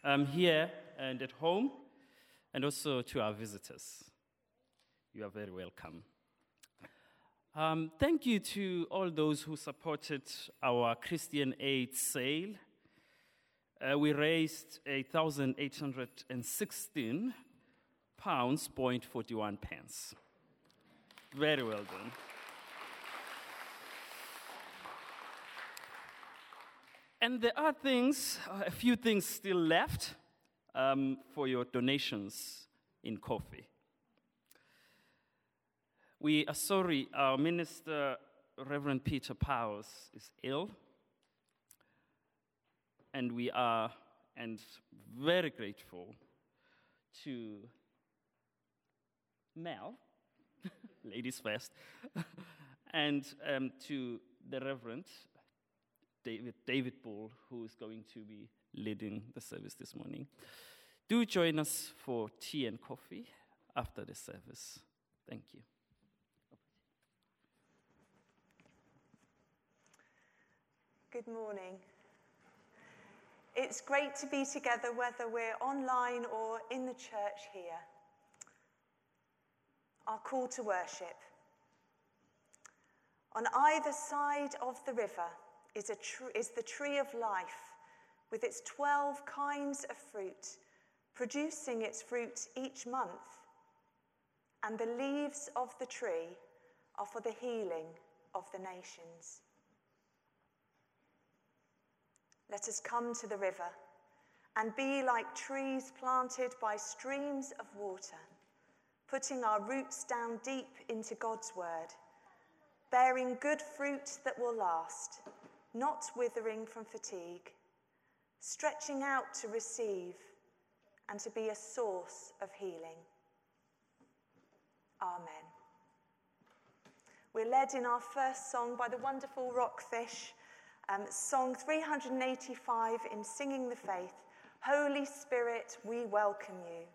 here and at home, and also to our visitors. You are very welcome. Thank you to all those who supported our Christian Aid sale. We raised £1,816.41. Very well done. And there are a few things still left for your donations in coffee. We are sorry, our minister, Reverend Peter Powers, is ill. And we are very grateful to Mel, ladies first, and to the Reverend David Bull, who is going to be leading the service this morning. Do join us for tea and coffee after the service. Thank you. Good morning. It's great to be together, whether we're online or in the church here. Our call to worship. On either side of the river is the tree of life, with its 12 kinds of fruit, producing its fruit each month. And the leaves of the tree are for the healing of the nations. Let us come to the river and be like trees planted by streams of water, putting our roots down deep into God's word, bearing good fruit that will last, not withering from fatigue, stretching out to receive and to be a source of healing. Amen. We're led in our first song by the wonderful Rockfish, song 385 in Singing the Faith. Holy Spirit, we welcome you.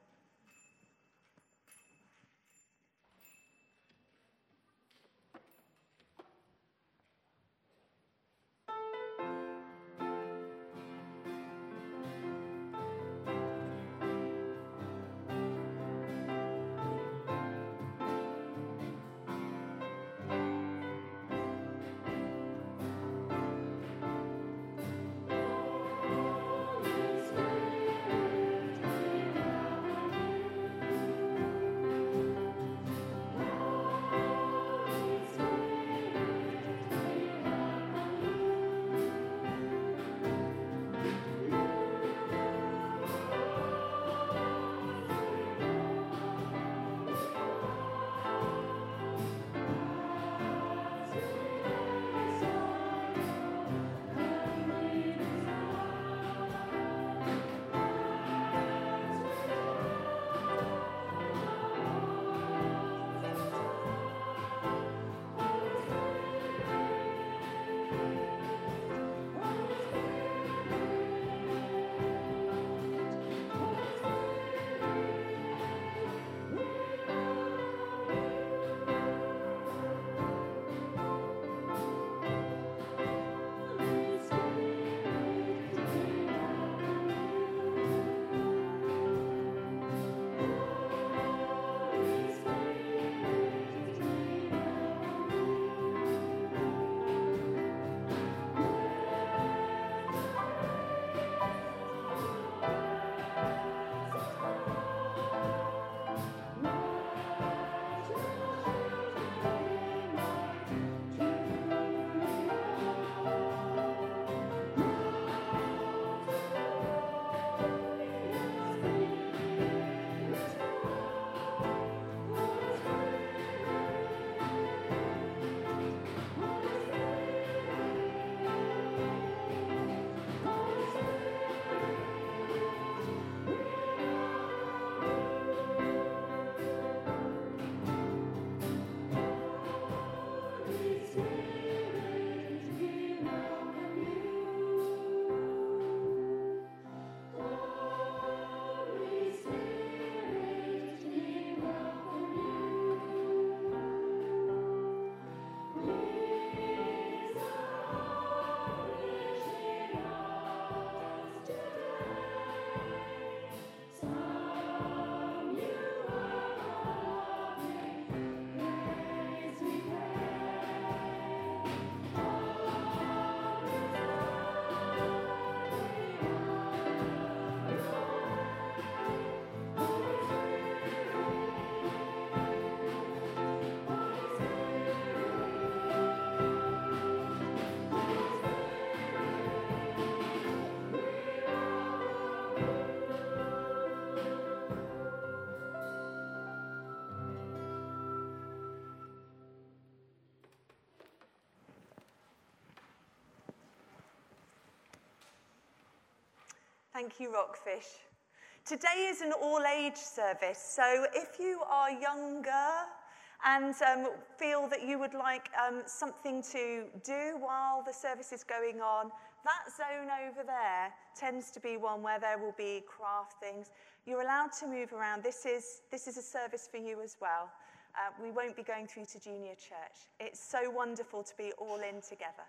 Thank you, Rockfish. Today is an all-age service, so if you are younger and feel that you would like something to do while the service is going on, that zone over there tends to be one where there will be craft things. You're allowed to move around. This is a service for you as well. We won't be going through to junior church. It's so wonderful to be all in together.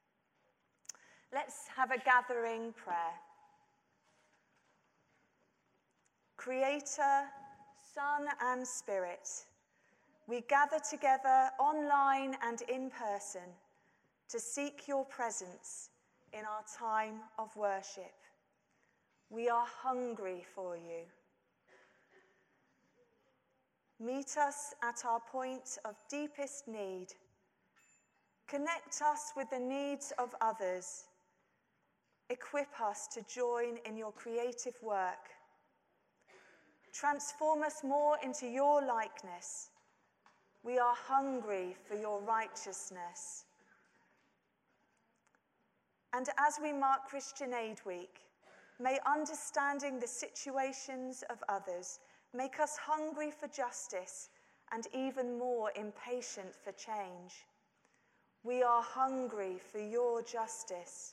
Let's have a gathering prayer. Creator, Son and Spirit, we gather together online and in person to seek your presence in our time of worship. We are hungry for you. Meet us at our point of deepest need. Connect us with the needs of others. Equip us to join in your creative work. Transform us more into your likeness. We are hungry for your righteousness. And as we mark Christian Aid Week, may understanding the situations of others make us hungry for justice and even more impatient for change. We are hungry for your justice.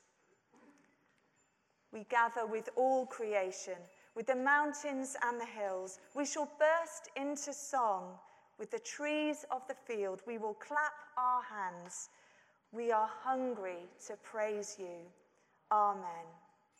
We gather with all creation, with the mountains and the hills. We shall burst into song with the trees of the field. We will clap our hands. We are hungry to praise you. Amen.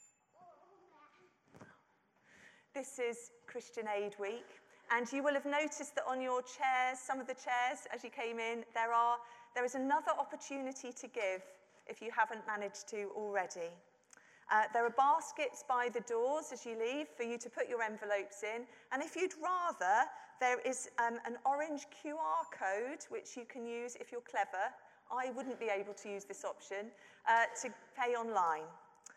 This is Christian Aid Week, and you will have noticed that on your chairs, some of the chairs, as you came in, there is another opportunity to give if you haven't managed to already. There are baskets by the doors as you leave for you to put your envelopes in, and if you'd rather, there is an orange QR code which you can use if you're clever. I wouldn't be able to use this option to pay online.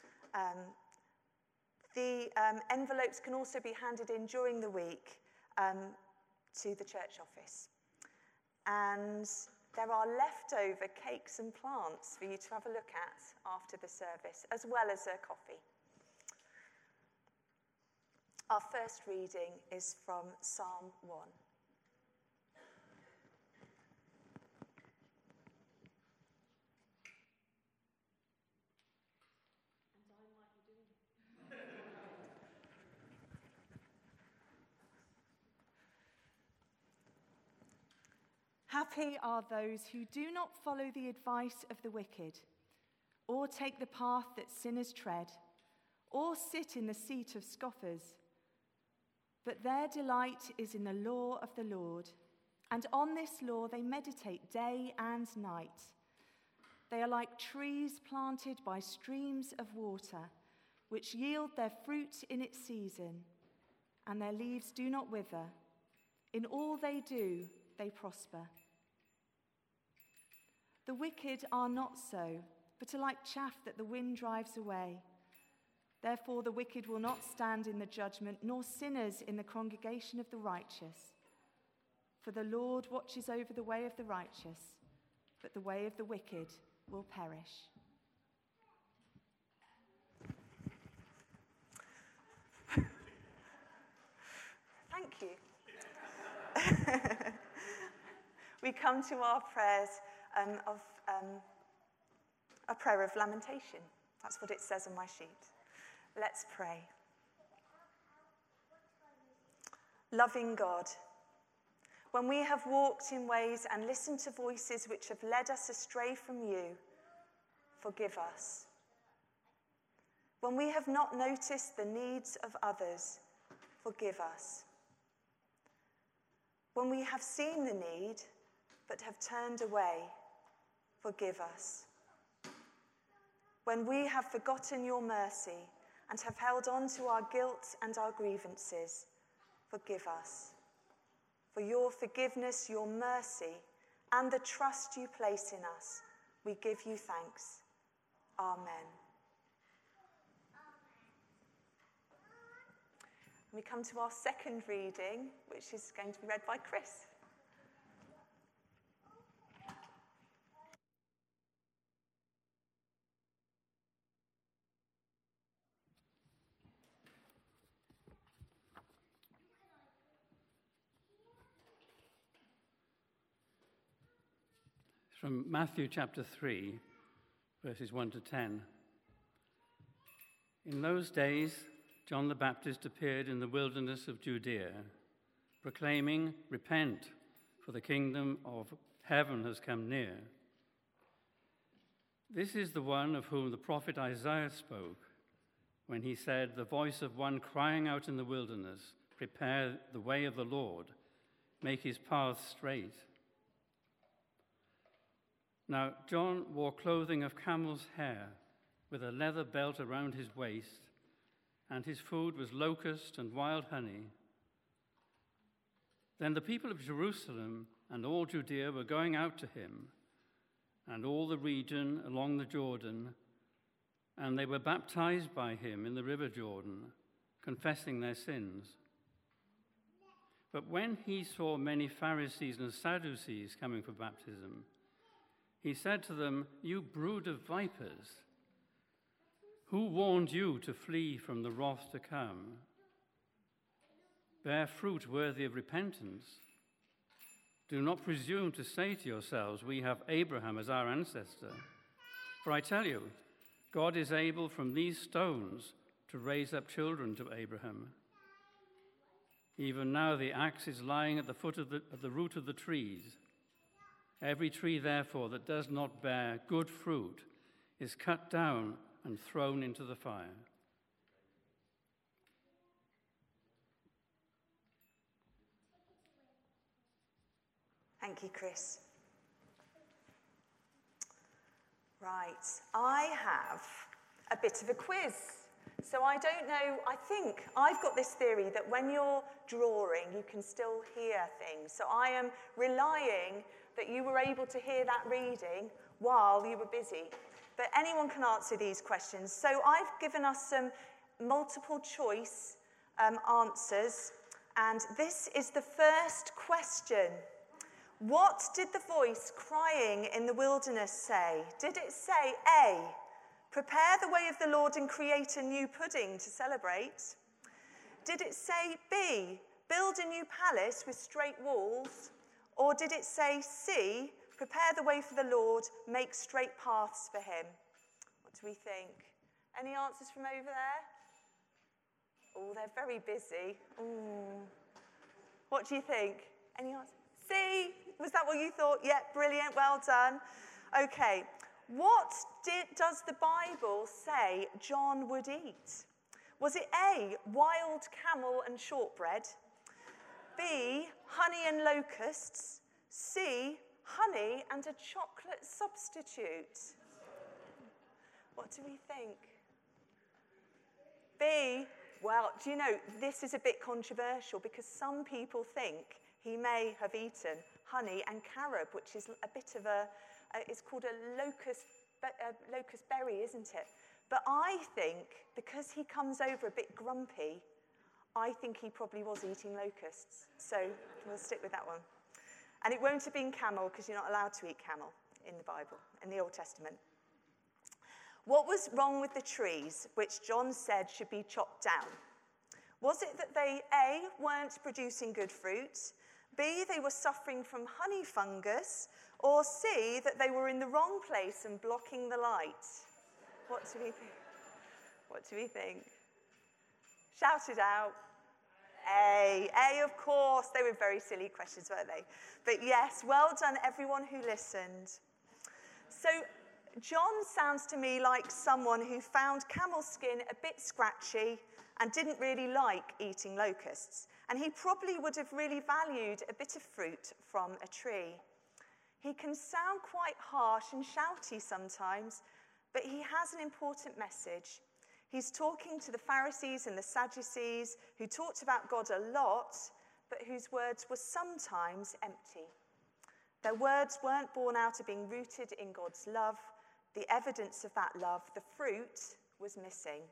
The envelopes can also be handed in during the week to the church office. And there are leftover cakes and plants for you to have a look at after the service, as well as a coffee. Our first reading is from Psalm 1. Happy are those who do not follow the advice of the wicked, or take the path that sinners tread, or sit in the seat of scoffers. But their delight is in the law of the Lord, and on this law they meditate day and night. They are like trees planted by streams of water, which yield their fruit in its season, and their leaves do not wither. In all they do, they prosper. The wicked are not so, but are like chaff that the wind drives away. Therefore the wicked will not stand in the judgment, nor sinners in the congregation of the righteous. For the Lord watches over the way of the righteous, but the way of the wicked will perish. Thank you. We come to our prayers of a prayer of lamentation. That's what it says on my sheet. Let's pray. Loving God, when we have walked in ways and listened to voices which have led us astray from you, forgive us. When we have not noticed the needs of others, forgive us. When we have seen the need but have turned away, forgive us. When we have forgotten your mercy and have held on to our guilt and our grievances, forgive us. For your forgiveness, your mercy, and the trust you place in us, we give you thanks. Amen. We come to our second reading, which is going to be read by Chris. from Matthew chapter 3, verses 1 to 10. In those days, John the Baptist appeared in the wilderness of Judea, proclaiming, "Repent, for the kingdom of heaven has come near." This is the one of whom the prophet Isaiah spoke when he said, "The voice of one crying out in the wilderness, prepare the way of the Lord, make his path straight." Now, John wore clothing of camel's hair with a leather belt around his waist, and his food was locust and wild honey. Then the people of Jerusalem and all Judea were going out to him, and all the region along the Jordan, and they were baptized by him in the river Jordan, confessing their sins. But when he saw many Pharisees and Sadducees coming for baptism, he said to them, "You brood of vipers, who warned you to flee from the wrath to come? Bear fruit worthy of repentance. Do not presume to say to yourselves, 'We have Abraham as our ancestor.' For I tell you, God is able from these stones to raise up children to Abraham. Even now the axe is lying at the foot of the root of the trees. Every tree, therefore, that does not bear good fruit is cut down and thrown into the fire." Thank you, Chris. Right, I have a bit of a quiz. So I don't know, I think I've got this theory that when you're drawing, you can still hear things. So I am relying that you were able to hear that reading while you were busy. But anyone can answer these questions. So I've given us some multiple choice answers. And this is the first question. What did the voice crying in the wilderness say? Did it say A, prepare the way of the Lord and create a new pudding to celebrate? Did it say B, build a new palace with straight walls? Or did it say C, prepare the way for the Lord, make straight paths for him? What do we think? Any answers from over there? Oh, they're very busy. Ooh. What do you think? Any answers? C, was that what you thought? Yeah, brilliant, well done. Okay, what does the Bible say John would eat? Was it A, wild camel and shortbread? B, honey and locusts? C, honey and a chocolate substitute? What do we think? B, well, do you know, this is a bit controversial because some people think he may have eaten honey and carob, which is a bit of it's called a locust berry, isn't it? But I think, because he comes over a bit grumpy, I think he probably was eating locusts. So we'll stick with that one. And it won't have been camel, because you're not allowed to eat camel in the Bible, in the Old Testament. What was wrong with the trees, which John said should be chopped down? Was it that they, A, weren't producing good fruit, B, they were suffering from honey fungus, or C, that they were in the wrong place and blocking the light? What do we think? What do we think? Shout it out. A, of course. They were very silly questions, weren't they? But yes, well done, everyone who listened. So John sounds to me like someone who found camel skin a bit scratchy and didn't really like eating locusts. And he probably would have really valued a bit of fruit from a tree. He can sound quite harsh and shouty sometimes, but he has an important message. He's talking to the Pharisees and the Sadducees who talked about God a lot, but whose words were sometimes empty. Their words weren't born out of being rooted in God's love. The evidence of that love, the fruit, was missing.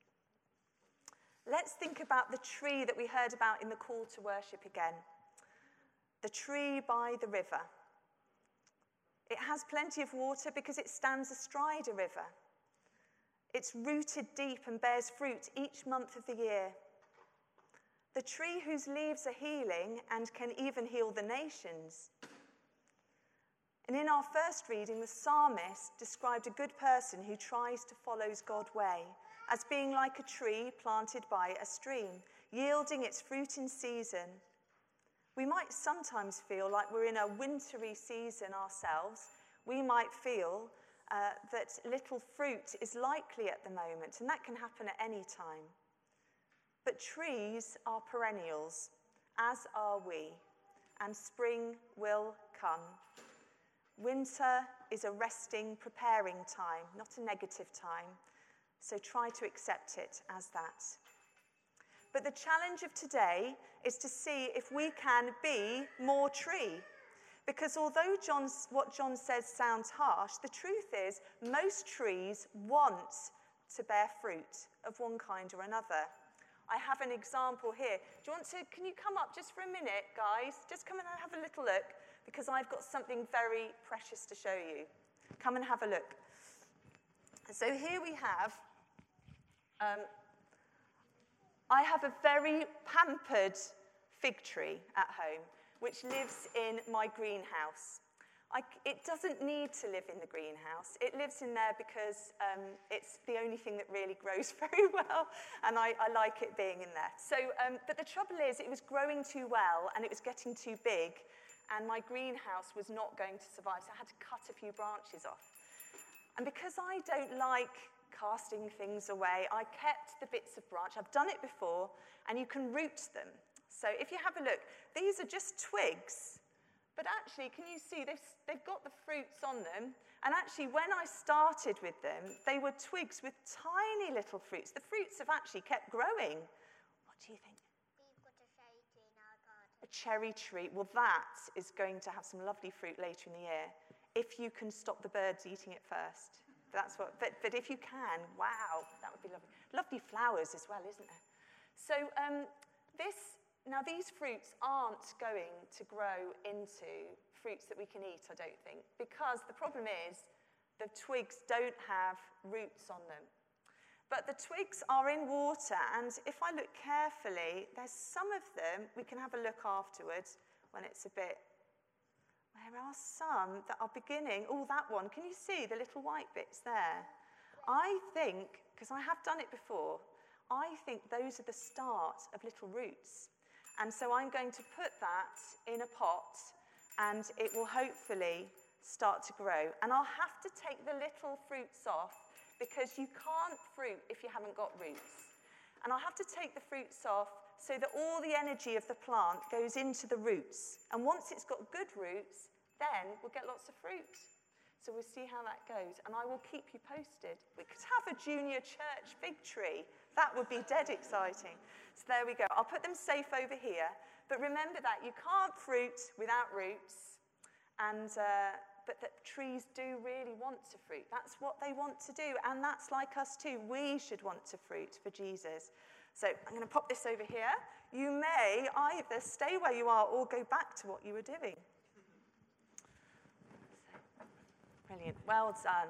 Let's think about the tree that we heard about in the call to worship again. The tree by the river. It has plenty of water because it stands astride a river. It's rooted deep and bears fruit each month of the year. The tree whose leaves are healing and can even heal the nations. And in our first reading, the psalmist described a good person who tries to follow God's way as being like a tree planted by a stream, yielding its fruit in season. We might sometimes feel like we're in a wintry season ourselves. We might feel that little fruit is likely at the moment, and that can happen at any time. But trees are perennials, as are we, and spring will come. Winter is a resting, preparing time, not a negative time, so try to accept it as that. But the challenge of today is to see if we can be more tree. Because although what John says sounds harsh, the truth is most trees want to bear fruit of one kind or another. I have an example here. Can you come up just for a minute, guys? Just come and have a little look, because I've got something very precious to show you. Come and have a look. So here we have, I have a very pampered fig tree at home, which lives in my greenhouse. It doesn't need to live in the greenhouse. It lives in there because it's the only thing that really grows very well, and I like it being in there. So, but the trouble is, it was growing too well, and it was getting too big, and my greenhouse was not going to survive, so I had to cut a few branches off. And because I don't like casting things away, I kept the bits of branch. I've done it before, and you can root them. So if you have a look, these are just twigs. But actually, can you see, they've got the fruits on them. And actually, when I started with them, they were twigs with tiny little fruits. The fruits have actually kept growing. What do you think? We've got a cherry tree in our garden. A cherry tree. Well, that is going to have some lovely fruit later in the year, if you can stop the birds eating it first. But if you can, wow, that would be lovely. Lovely flowers as well, isn't there? So now these fruits aren't going to grow into fruits that we can eat, I don't think, because the problem is the twigs don't have roots on them. But the twigs are in water, and if I look carefully, there's some of them, we can have a look afterwards when it's a bit. There are some that are beginning. Oh, that one. Can you see the little white bits there? I think, because I have done it before, I think those are the start of little roots. And so I'm going to put that in a pot, and it will hopefully start to grow. And I'll have to take the little fruits off, because you can't fruit if you haven't got roots. And I'll have to take the fruits off so that all the energy of the plant goes into the roots. And once it's got good roots, then we'll get lots of fruit. So we'll see how that goes, and I will keep you posted. We could have a junior church fig tree. That would be dead exciting. So there we go. I'll put them safe over here. But remember that you can't fruit without roots, but that trees do really want to fruit. That's what they want to do, and that's like us too. We should want to fruit for Jesus. So I'm going to pop this over here. You may either stay where you are or go back to what you were doing. Brilliant. Well done.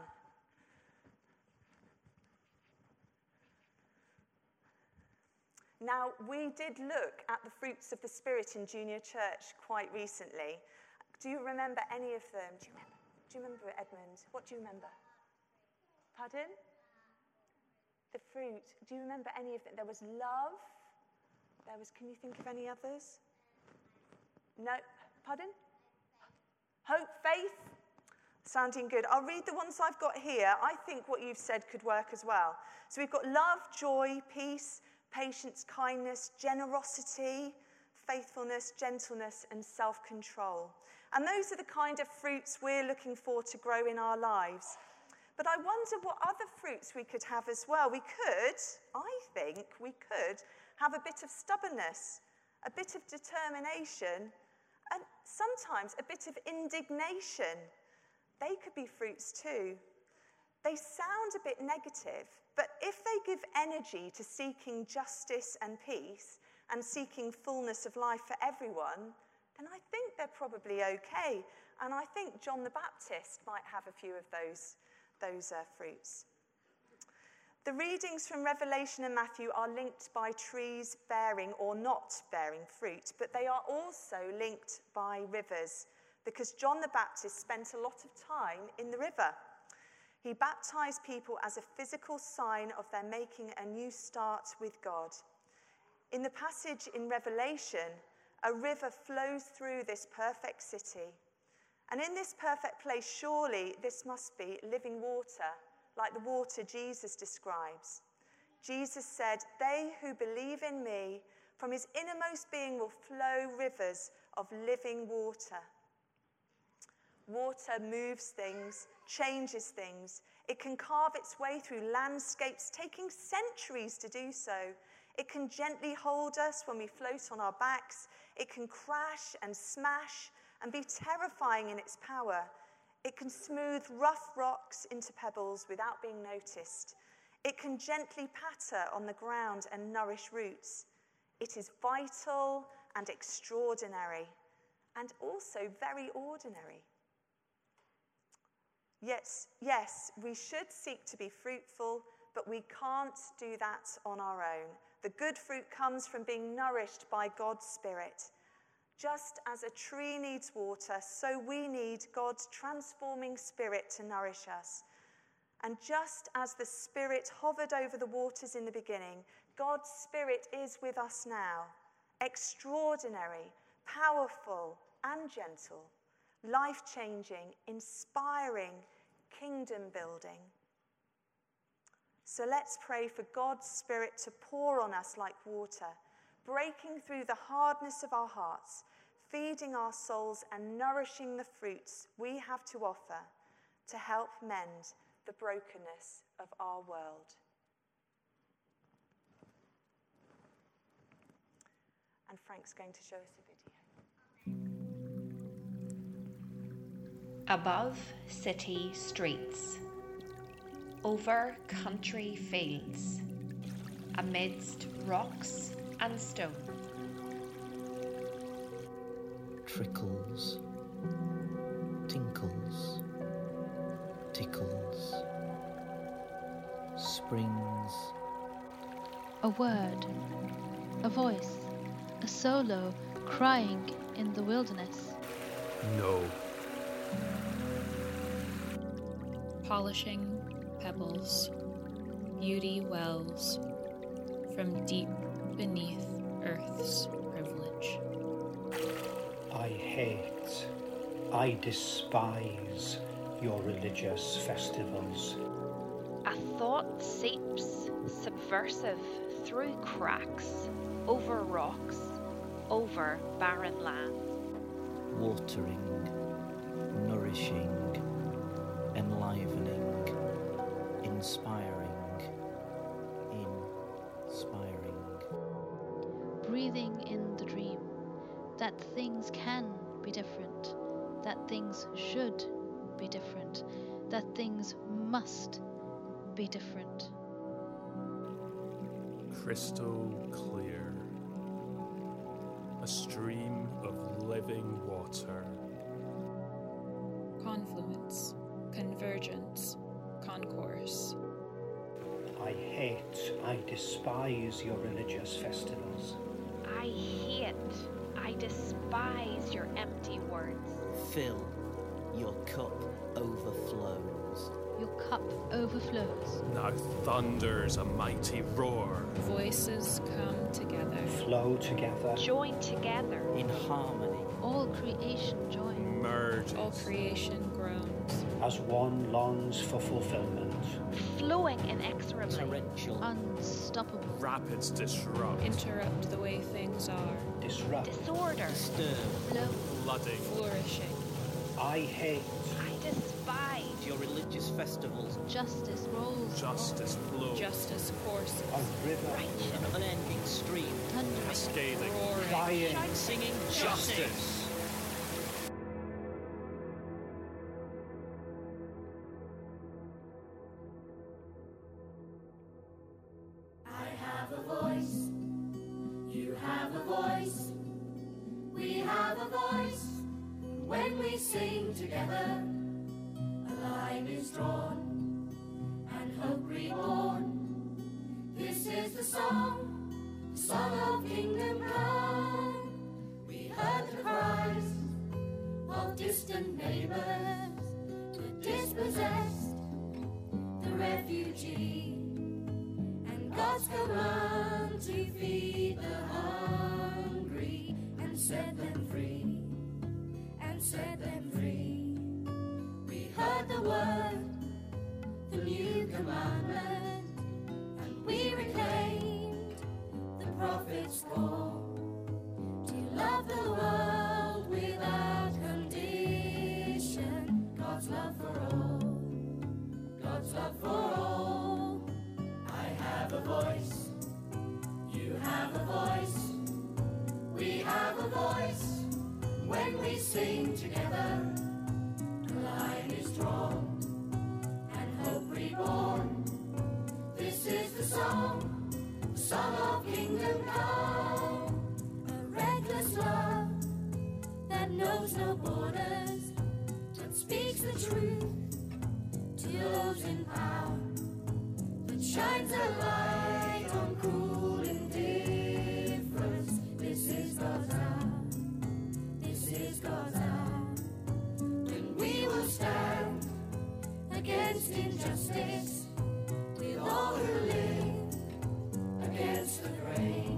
Now, we did look at the fruits of the Spirit in Junior Church quite recently. Do you remember any of them? Do you remember Edmund? What do you remember? Pardon? The fruit. Do you remember any of them? There was love. Can you think of any others? No. Pardon? Hope, faith. Sounding good. I'll read the ones I've got here. I think what you've said could work as well. So we've got love, joy, peace, patience, kindness, generosity, faithfulness, gentleness, and self-control. And those are the kind of fruits we're looking for to grow in our lives. But I wonder what other fruits we could have as well. I think we could have a bit of stubbornness, a bit of determination, and sometimes a bit of indignation. They could be fruits too. They sound a bit negative, but if they give energy to seeking justice and peace and seeking fullness of life for everyone, then I think they're probably okay. And I think John the Baptist might have a few of those fruits. The readings from Revelation and Matthew are linked by trees bearing or not bearing fruit, but they are also linked by rivers because John the Baptist spent a lot of time in the river. He baptized people as a physical sign of their making a new start with God. In the passage in Revelation, a river flows through this perfect city. And in this perfect place, surely this must be living water, like the water Jesus describes. Jesus said, "They who believe in me, from his innermost being will flow rivers of living water." Water moves things, changes things. It can carve its way through landscapes, taking centuries to do so. It can gently hold us when we float on our backs. It can crash and smash and be terrifying in its power. It can smooth rough rocks into pebbles without being noticed. It can gently patter on the ground and nourish roots. It is vital and extraordinary, and also very ordinary. Yes, we should seek to be fruitful, but we can't do that on our own. The good fruit comes from being nourished by God's Spirit. Just as a tree needs water, so we need God's transforming Spirit to nourish us. And just as the Spirit hovered over the waters in the beginning, God's Spirit is with us now, extraordinary, powerful, and gentle, life-changing, inspiring, kingdom-building. So let's pray for God's Spirit to pour on us like water, breaking through the hardness of our hearts, feeding our souls and nourishing the fruits we have to offer to help mend the brokenness of our world. And Frank's going to show us a video. Above city streets, over country fields, amidst rocks and stone. Trickles, tinkles, tickles, springs. A word, a voice, a solo crying in the wilderness. No. Polishing pebbles, beauty wells from deep beneath earth's privilege. I hate, I despise your religious festivals. A thought seeps subversive through cracks, over rocks, over barren land. Watering, nourishing, enlivening, inspiring. Breathing in the dream that things can be different, that things should be different, that things must be different. Crystal clear. A stream of living water. Confluence, convergence, concourse. I hate, I despise your religious festivals. I hate, I despise your empty words. Fill, your cup overflows. Your cup overflows. Now thunders a mighty roar. Voices come together. Flow together. Join together. In harmony. All creation joins. Merges. All creation groans. As one longs for fulfillment. Flowing inexorably. Torrential. Unstoppable. Rapids disrupt. Interrupt the way things are. Disrupt. Disorder. Disturb. Flow. Flooding. Flourishing. I hate. I despise. Your religious festivals. Justice rolls. Justice flows. Justice courses. A river. An unending stream. Thundering. Cascading. Roaring. Crying. Singing Justice. I have a voice. You have a voice. We have a voice. When we sing together, a line is drawn and hope reborn. This is the song of kingdom come. We heard the cries of distant feed the hungry and set them free, and set them free. We heard the word, the new commandment, and we reclaimed the prophet's call to love the world without condition. God's love for all, God's love for all. I have a voice, you have a voice, we have a voice. When we sing together, the line is drawn and hope reborn. This is the song of kingdom come. A reckless love that knows no borders, that speaks the truth to those in power, that shines a light on cruel indifference. This is God's hour, this is God's hour, when we will stand against injustice with all who live against the grain,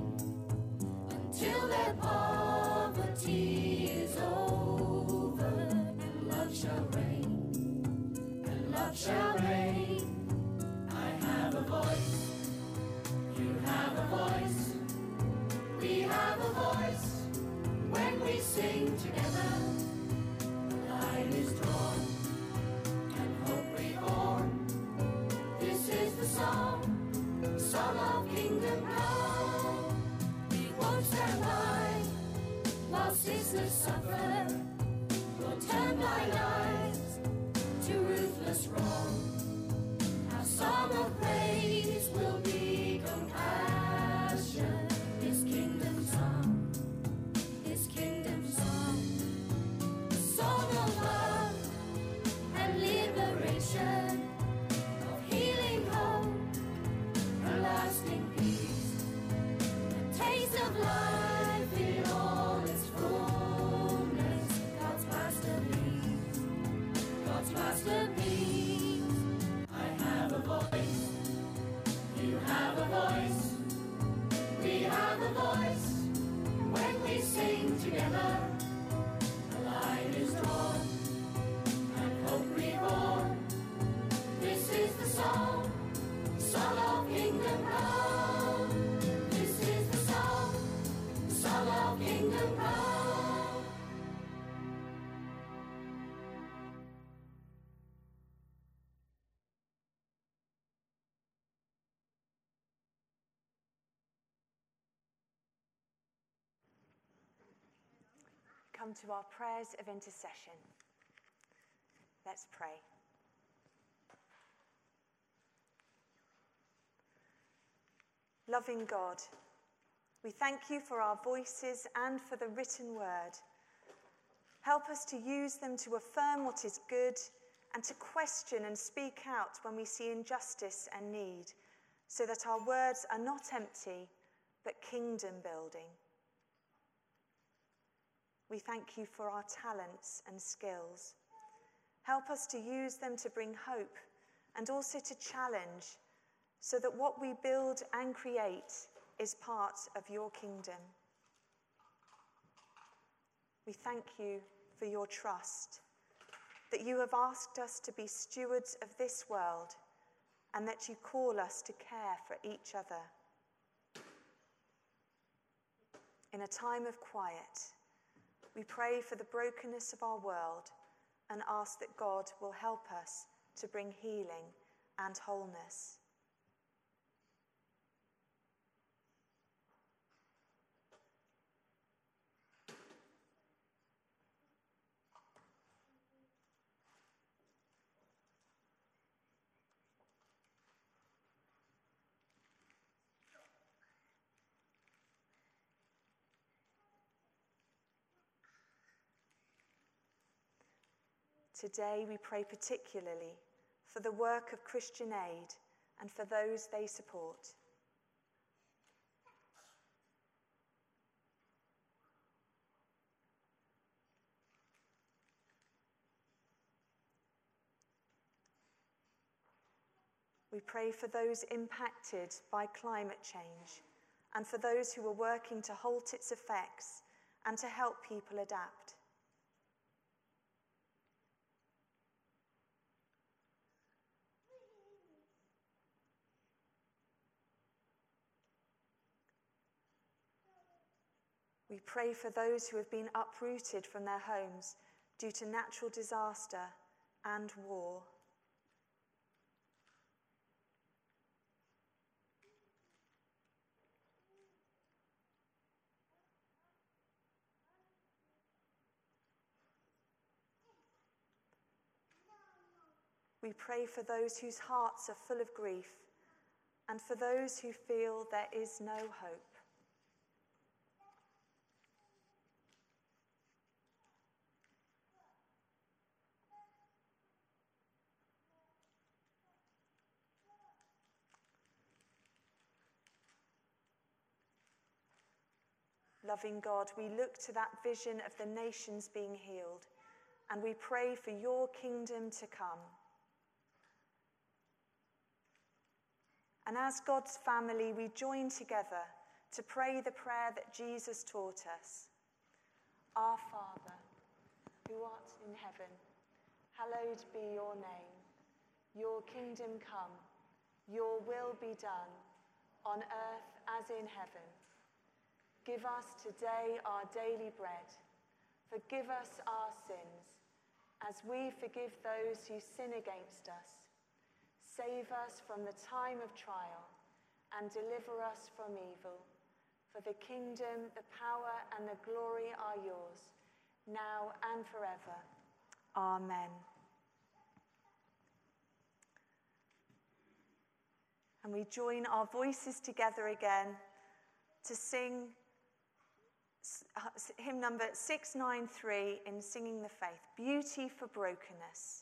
until their poverty is over, and love shall reign, and love shall reign. I have a voice, you have a voice, we have a voice. When we sing together, the line is drawn and hope reborn. This is the song of kingdom come. We won't stand by while sisters suffer, nor turn blind eyes to ruthless wrong. Our song of praise will be compassion. This kingdom song, this kingdom song, a song of love and liberation, of healing hope and lasting peace, the taste of life in all its fullness. God's masterpiece, God's masterpiece. I have a voice, you have a voice, we have a voice. When we sing together, the line is drawn and hope reborn. This is the song of kingdom come. This is the song of kingdom come. Come to our prayers of intercession. Let's pray. Loving God, we thank you for our voices and for the written word. Help us to use them to affirm what is good and to question and speak out when we see injustice and need, so that our words are not empty, but kingdom building. We thank you for our talents and skills. Help us to use them to bring hope and also to challenge, so that what we build and create is part of your kingdom. We thank you for your trust, that you have asked us to be stewards of this world, and that you call us to care for each other. In a time of quiet, we pray for the brokenness of our world and ask that God will help us to bring healing and wholeness. Today we pray particularly for the work of Christian Aid and for those they support. We pray for those impacted by climate change and for those who are working to halt its effects and to help people adapt. We pray for those who have been uprooted from their homes due to natural disaster and war. We pray for those whose hearts are full of grief and for those who feel there is no hope. Loving God, we look to that vision of the nations being healed, and we pray for your kingdom to come. And as God's family, we join together to pray the prayer that Jesus taught us. Our Father, who art in heaven, hallowed be your name. Your kingdom come, your will be done, on earth as in heaven. Give us today our daily bread. Forgive us our sins, as we forgive those who sin against us. Save us from the time of trial, and deliver us from evil. For the kingdom, the power, and the glory are yours, now and forever. Amen. And we join our voices together again to sing hymn number 693 in Singing the Faith, Beauty for Brokenness.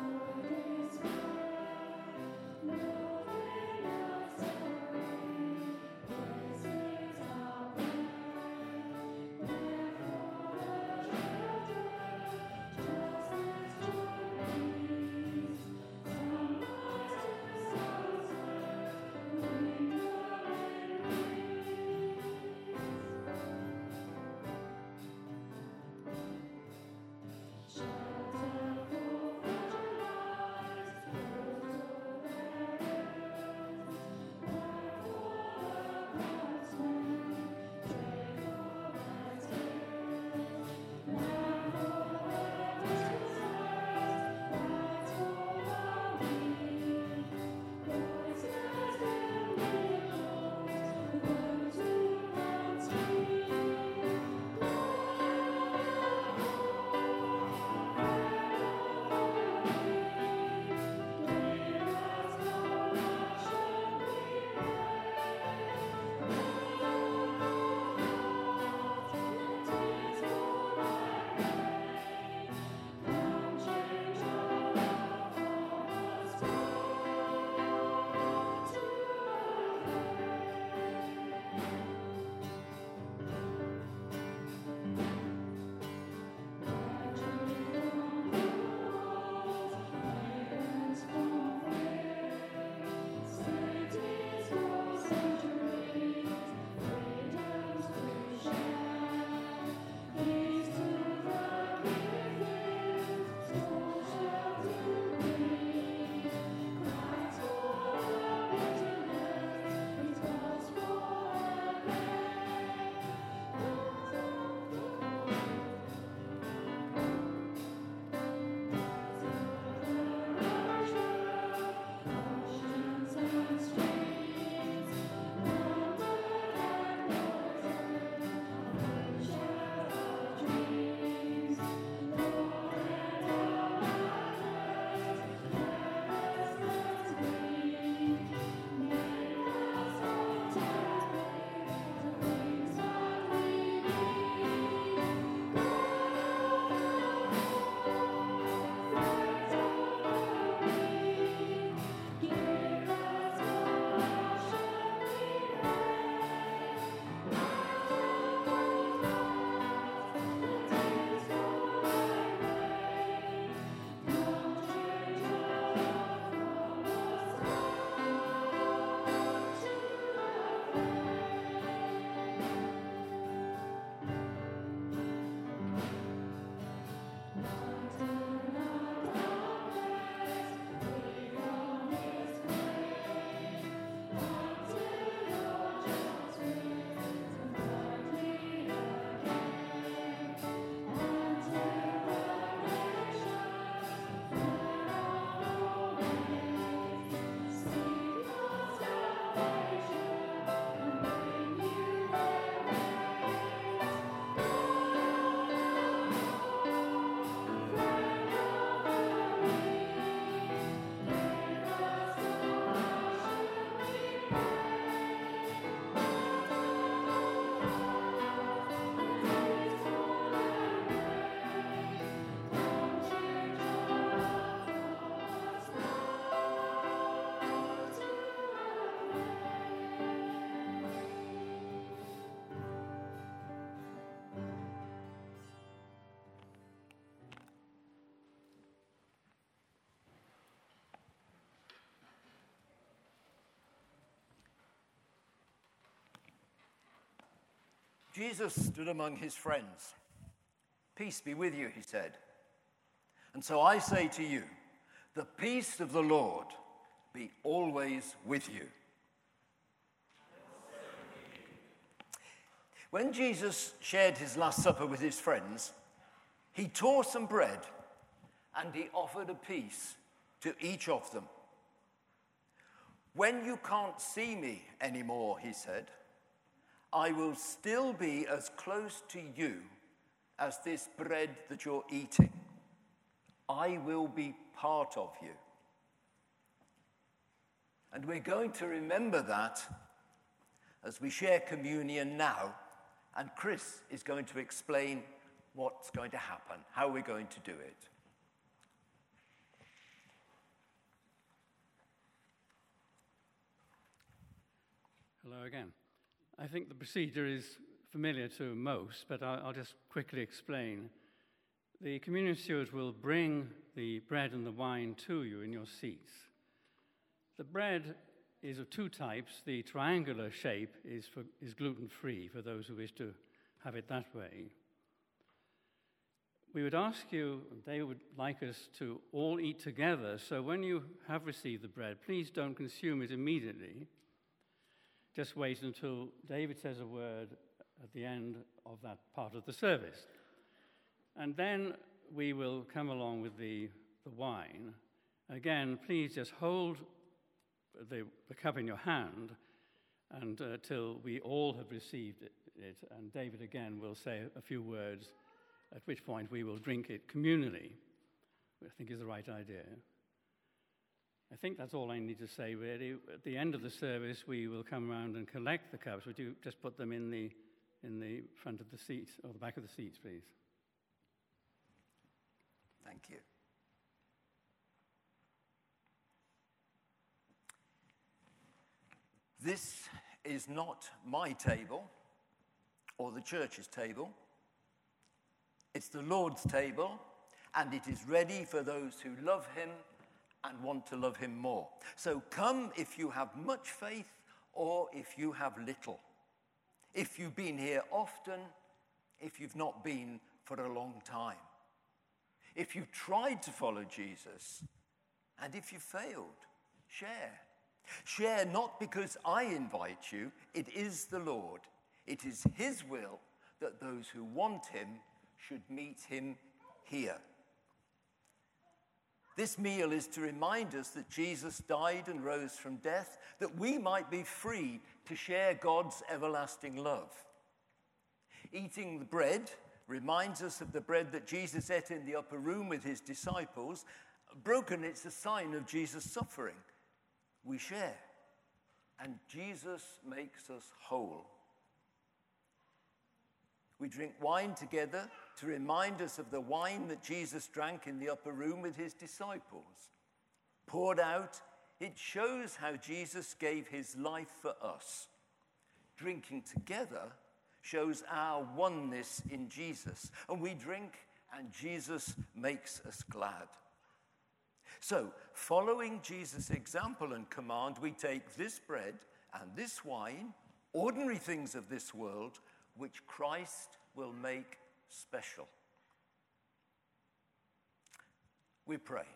Beauty Jesus stood among his friends. "Peace be with you," he said. "And so I say to you, the peace of the Lord be always with you." When Jesus shared his Last Supper with his friends, he tore some bread and he offered a piece to each of them. "When you can't see me anymore," he said, "I will still be as close to you as this bread that you're eating. I will be part of you." And we're going to remember that as we share communion now, and Chris is going to explain what's going to happen, how we're going to do it. Hello again. I think the procedure is familiar to most, but I'll just quickly explain. The communion stewards will bring the bread and the wine to you in your seats. The bread is of two types. The triangular shape is gluten-free for those who wish to have it that way. We would ask you, they would like us to all eat together, so when you have received the bread, please don't consume it immediately. Just wait until David says a word at the end of that part of the service. And then we will come along with the wine. Again, please just hold the cup in your hand until we all have received it. And David again will say a few words, at which point we will drink it communally, which I think is the right idea. I think that's all I need to say, really. At the end of the service, we will come around and collect the cups. Would you just put them in the front of the seats, or the back of the seats, please? Thank you. This is not my table or the church's table. It's the Lord's table, and it is ready for those who love him and want to love him more. So come if you have much faith or if you have little. If you've been here often, if you've not been for a long time. If you've tried to follow Jesus, and if you failed, share. Share not because I invite you, it is the Lord. It is his will that those who want him should meet him here. This meal is to remind us that Jesus died and rose from death, that we might be free to share God's everlasting love. Eating the bread reminds us of the bread that Jesus ate in the upper room with his disciples. Broken, it's a sign of Jesus' suffering. We share, and Jesus makes us whole. We drink wine together to remind us of the wine that Jesus drank in the upper room with his disciples. Poured out, it shows how Jesus gave his life for us. Drinking together shows our oneness in Jesus. And we drink, and Jesus makes us glad. So, following Jesus' example and command, we take this bread and this wine, ordinary things of this world, which Christ will make special. We pray.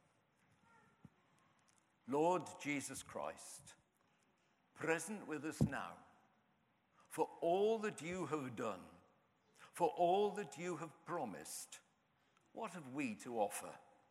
Lord Jesus Christ, present with us now, for all that you have done, for all that you have promised, what have we to offer?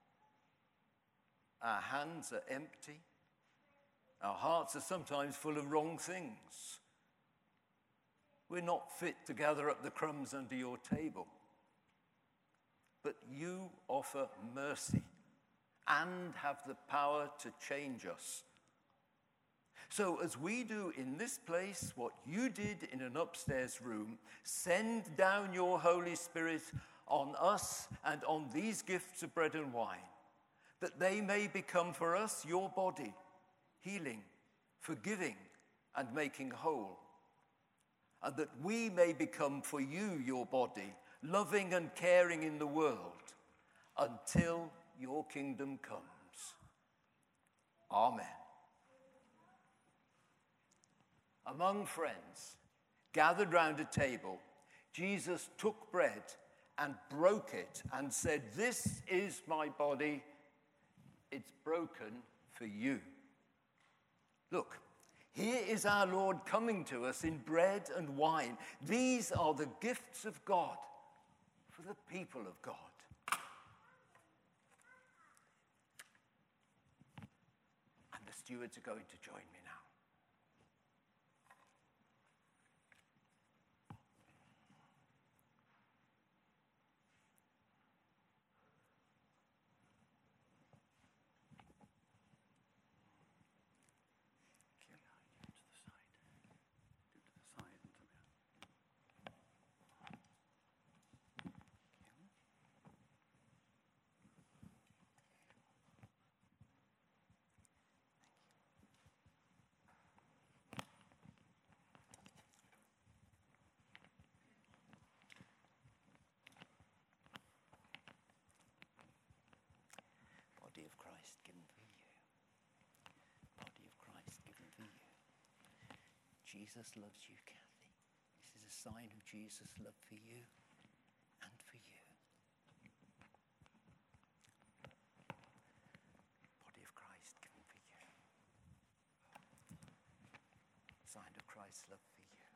Our hands are empty. Our hearts are sometimes full of wrong things. We're not fit to gather up the crumbs under your table. But you offer mercy and have the power to change us. So as we do in this place what you did in an upstairs room, send down your Holy Spirit on us and on these gifts of bread and wine, that they may become for us your body, healing, forgiving, and making whole. And that we may become for you your body, loving and caring in the world, until your kingdom comes. Amen. Among friends, gathered round a table, Jesus took bread and broke it and said, "This is my body. It's broken for you." Look, here is our Lord coming to us in bread and wine. These are the gifts of God for the people of God. And the stewards are going to join me now. Body of Christ given for you. Body of Christ given for you. Jesus loves you, Kathy. This is a sign of Jesus' love for you and for you. Body of Christ given for you. Sign of Christ's love for you.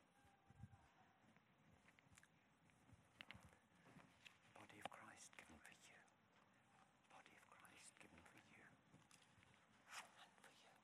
Body of Christ given for you. Body of Christ given for you and for you.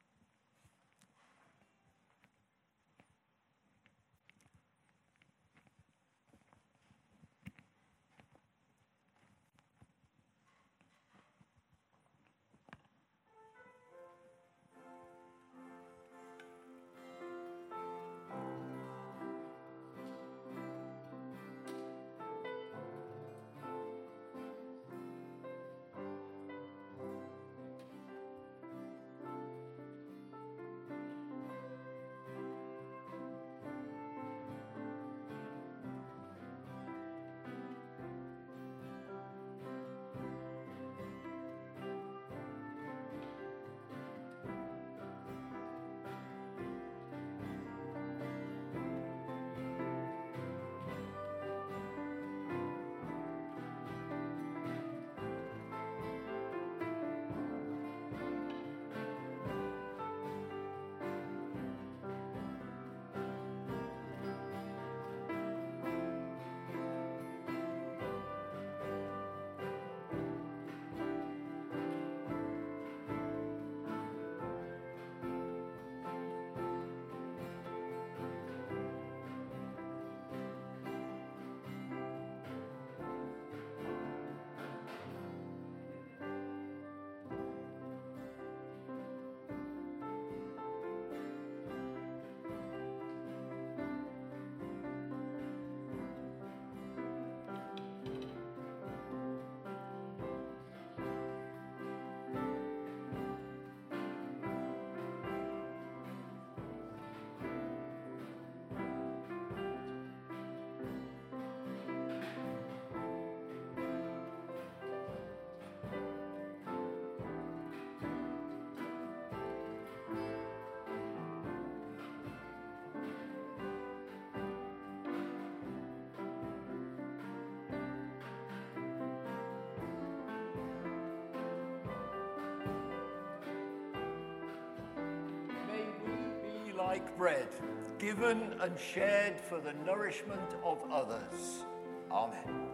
Like bread, given and shared for the nourishment of others. Amen.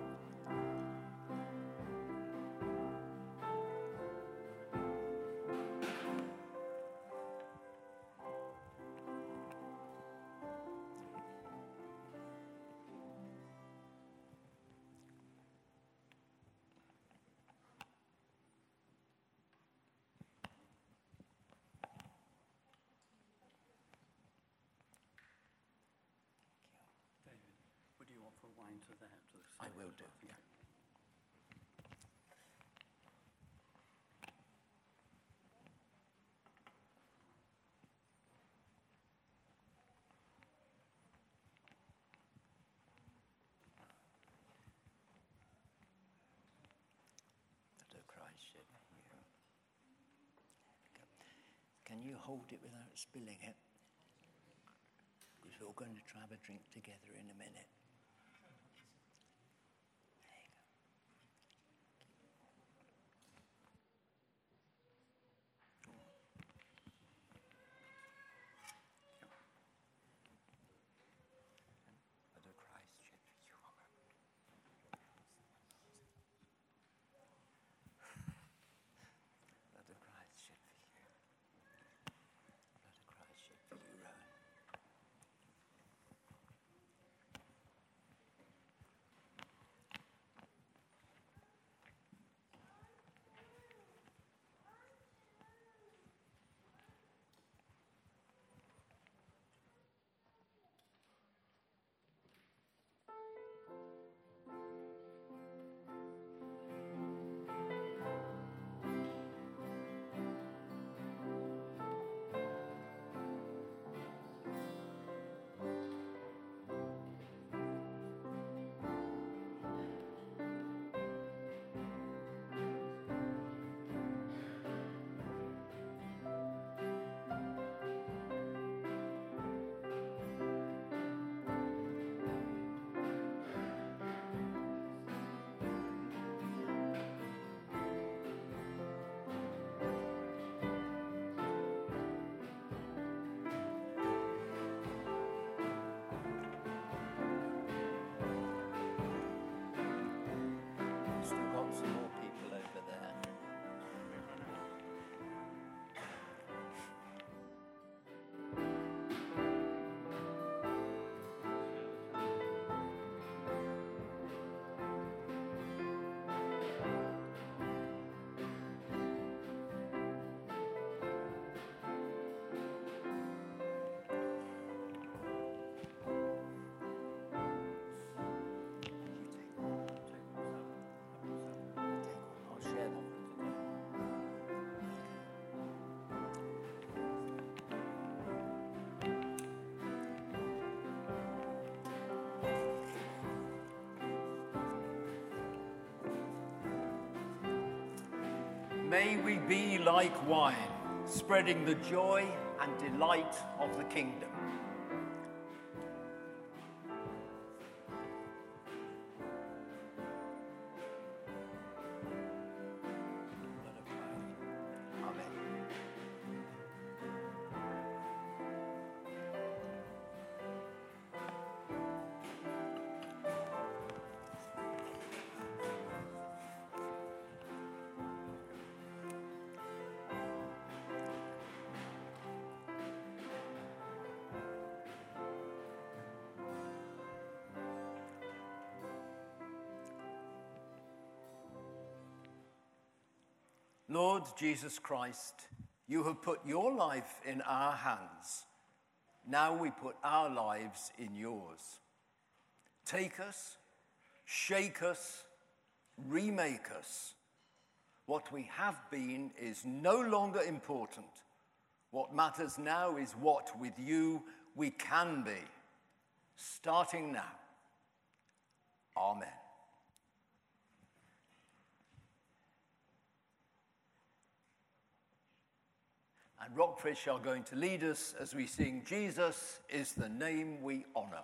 To that, to the I will do, yeah. That Christ shed for you. Can you hold it without spilling it? Good. We're all going to try have a drink together in a minute. May we be like wine, spreading the joy and delight of the kingdom. Lord Jesus Christ, you have put your life in our hands. Now we put our lives in yours. Take us, shake us, remake us. What we have been is no longer important. What matters now is what with you we can be, starting now. Amen. And Rockfish are going to lead us as we sing Jesus is the name we honor.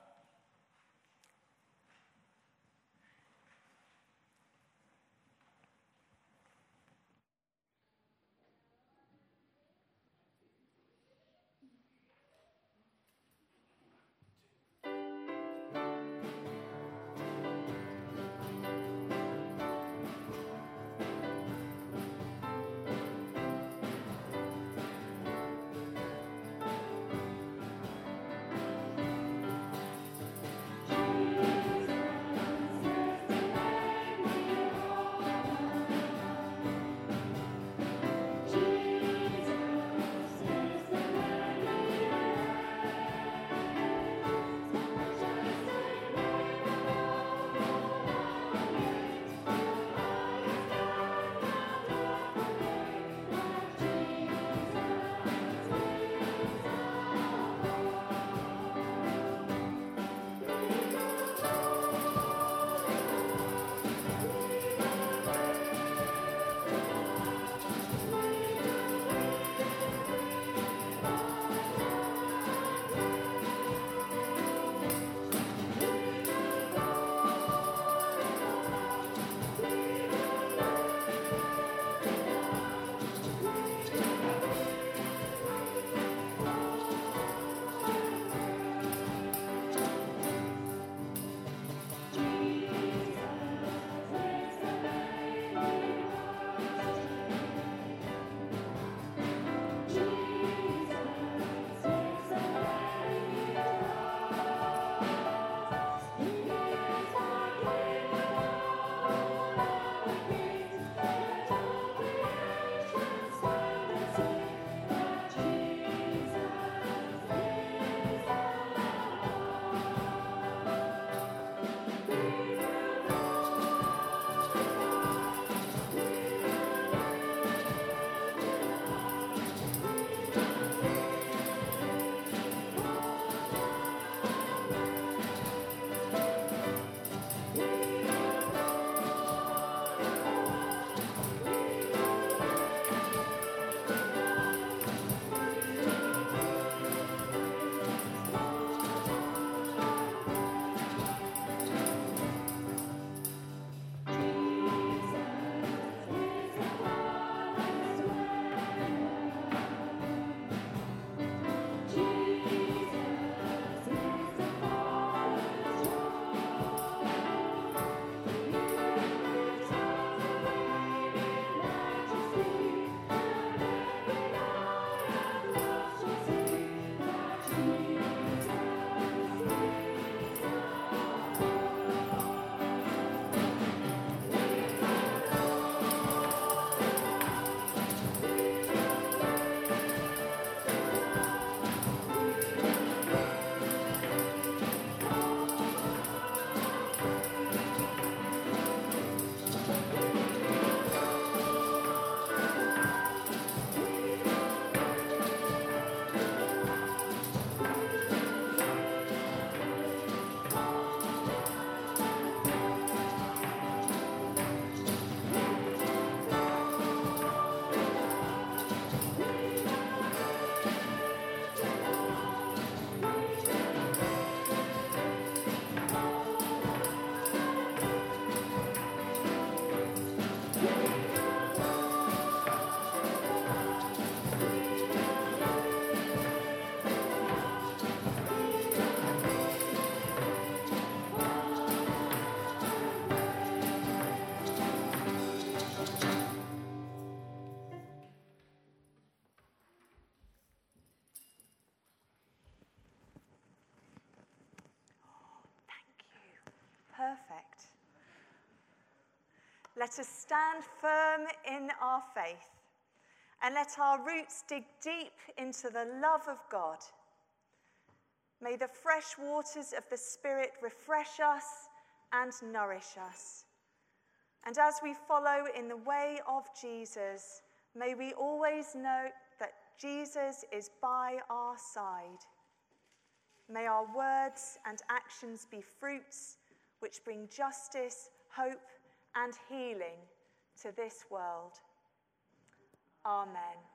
perfect. Let us stand firm in our faith and let our roots dig deep into the love of God. May the fresh waters of the Spirit refresh us and nourish us. And as we follow in the way of Jesus, may we always know that Jesus is by our side. May our words and actions be fruits which bring justice, hope, and healing to this world. Amen.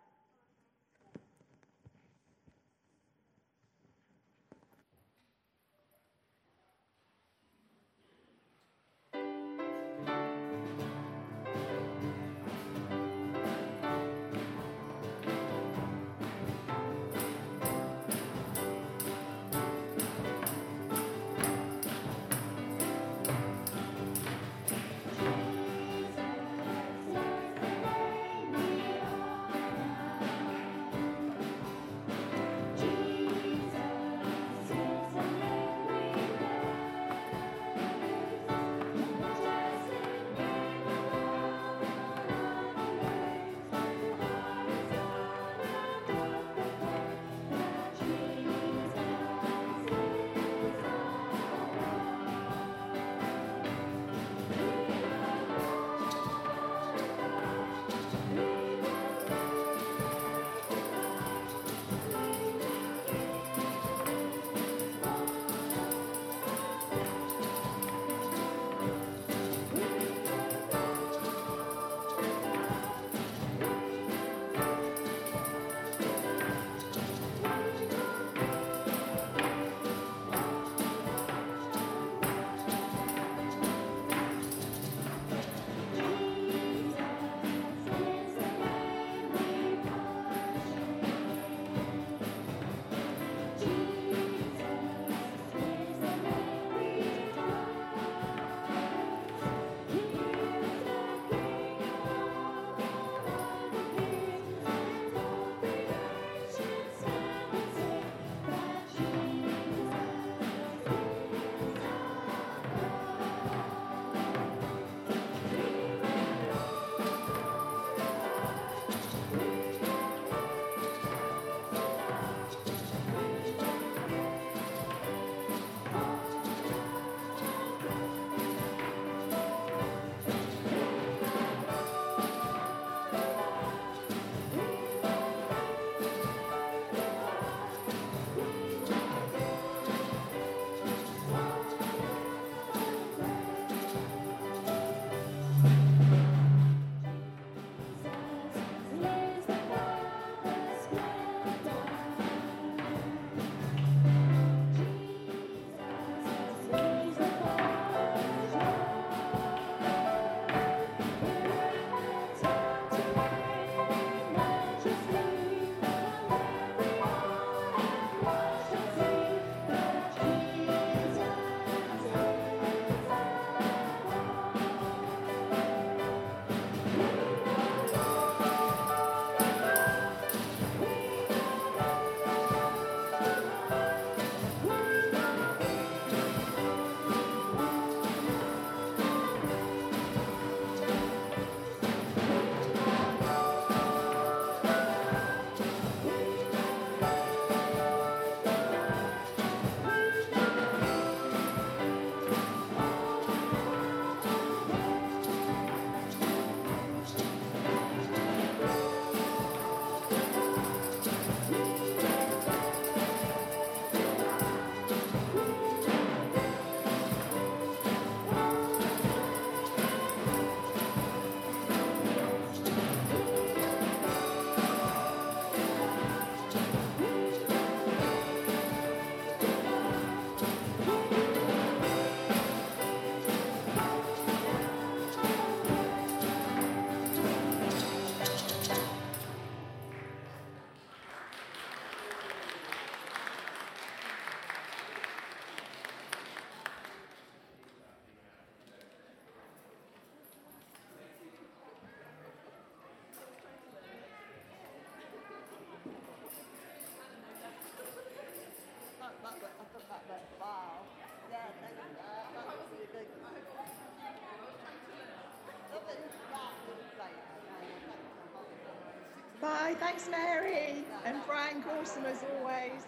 Bye. Thanks, Mary. And Frank, awesome as always.